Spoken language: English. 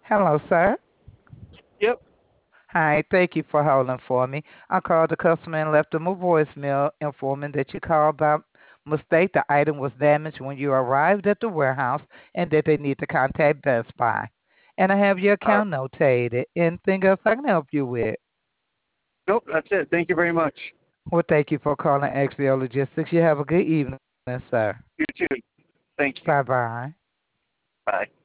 Hello, sir. Yep. Hi, thank you for holding for me. I called the customer and left them a voicemail informing that you called by mistake. The item was damaged when you arrived at the warehouse and that they need to contact Best Buy. And I have your Uh, account notated. Anything else I can help you with? nope, that's it. Thank you very much. Well, thank you for calling XVO Logistics. You have a good evening, sir. You too. Thank you. Bye bye. Bye.